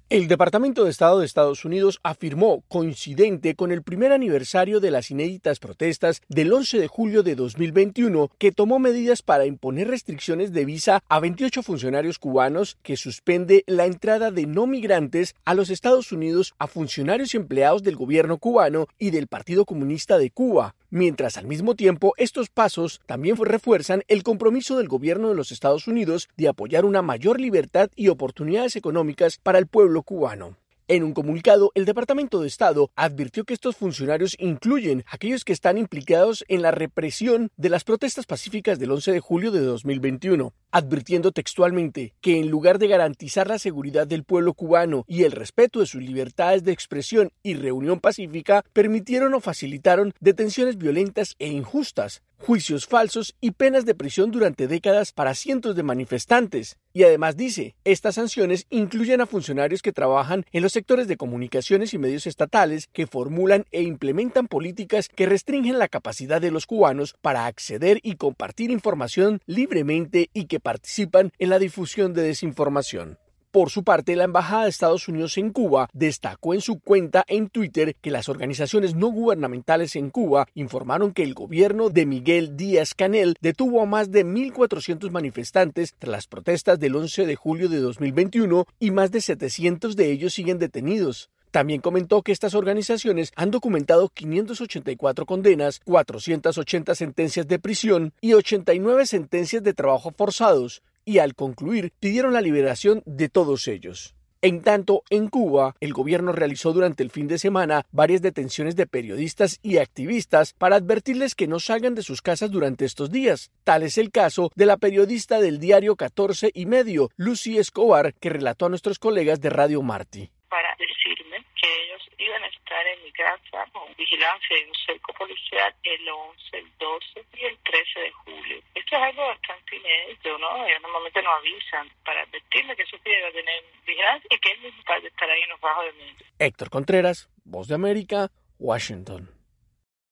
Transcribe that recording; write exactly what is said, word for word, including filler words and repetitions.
El Departamento de Estado de Estados Unidos afirmó, coincidente con el primer aniversario de las inéditas protestas del once de julio de dos mil veintiuno, que tomó medidas para imponer restricciones de visa a veintiocho funcionarios cubanos, que suspende la entrada de no migrantes a los Estados Unidos a funcionarios y empleados del gobierno cubano y del Partido Comunista de Cuba. Mientras al mismo tiempo estos pasos también refuerzan el compromiso del gobierno de los Estados Unidos de apoyar una mayor libertad y oportunidades económicas para el pueblo cubano. En un comunicado, el Departamento de Estado advirtió que estos funcionarios incluyen a aquellos que están implicados en la represión de las protestas pacíficas del once de julio de dos mil veintiuno, advirtiendo textualmente que en lugar de garantizar la seguridad del pueblo cubano y el respeto de sus libertades de expresión y reunión pacífica, permitieron o facilitaron detenciones violentas e injustas, juicios falsos y penas de prisión durante décadas para cientos de manifestantes. Y además dice, estas sanciones incluyen a funcionarios que trabajan en los sectores de comunicaciones y medios estatales que formulan e implementan políticas que restringen la capacidad de los cubanos para acceder y compartir información libremente y que participan en la difusión de desinformación. Por su parte, la Embajada de Estados Unidos en Cuba destacó en su cuenta en Twitter que las organizaciones no gubernamentales en Cuba informaron que el gobierno de Miguel Díaz-Canel detuvo a más de mil cuatrocientos manifestantes tras las protestas del once de julio de dos mil veintiuno y más de setecientos de ellos siguen detenidos. También comentó que estas organizaciones han documentado quinientas ochenta y cuatro condenas, cuatrocientas ochenta sentencias de prisión y ochenta y nueve sentencias de trabajo forzados, y al concluir pidieron la liberación de todos ellos. En tanto, en Cuba, el gobierno realizó durante el fin de semana varias detenciones de periodistas y activistas para advertirles que no salgan de sus casas durante estos días. Tal es el caso de la periodista del diario catorce y medio, Lucy Escobar, que relató a nuestros colegas de Radio Martí. Para decirme que ellos iban a estar en mi casa con vigilancia y un cerco policial el once, el doce y el trece de julio. Esto es algo bastante inédito, ¿no? Ellos normalmente no avisan para advertirme que su día va a tener vigilancia y que es mi padre estar ahí en los bajos de mí. Héctor Contreras, Voz de América, Washington.